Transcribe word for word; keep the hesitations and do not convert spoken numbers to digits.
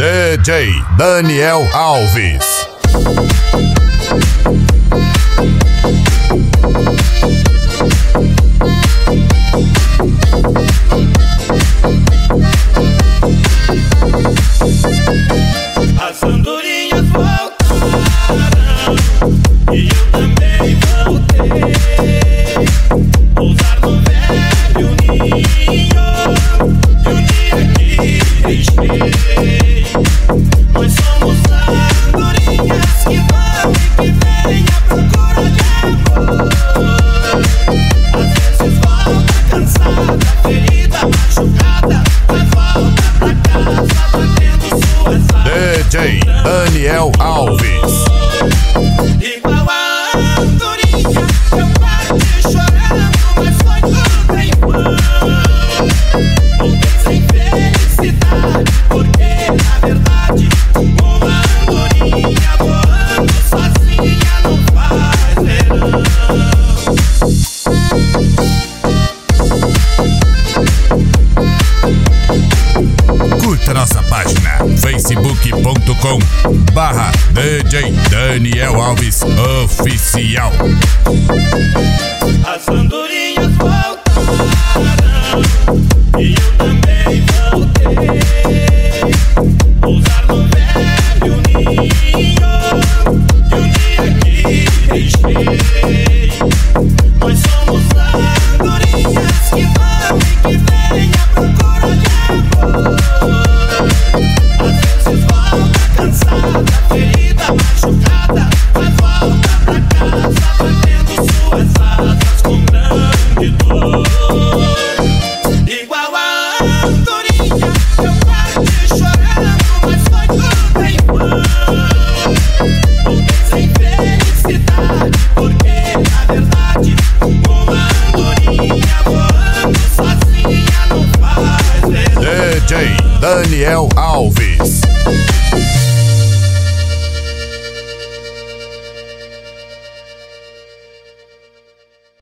D J Daniel Alves. As andorinhas voltaram e eu também voltei. Pousar no velho ninho e um dia que deixei. Nós somos andorinhas que vão e que vêm à procura de amor. Às vezes volta cansada, ferida, machucada, mas volta pra casa batendo suas asas. D J Daniel Alves. Igual a andorinha, eu parti chorando, mas foi tudo em vão. Voltei sem felicidade, porque na verdade uma andorinha voando sozinha não faz verão. Curta nossa página facebook ponto com barra D J Daniel Alves Oficial. As andorinhas voltaram e eu também voltei. Pousar no velho ninho e um dia que deixei. Nós somos andorinhas que vão e que vêm à procura de amor. Às vezes volta cansada, ferida, machucada, mas volta pra casa batendo suas asas com grande dor. Igual a andorinha, eu parti chorando, mas foi tudo em vão. Voltei sem felicidade, porque na verdade uma andorinha voando sozinha não faz verão. D J Daniel Alves.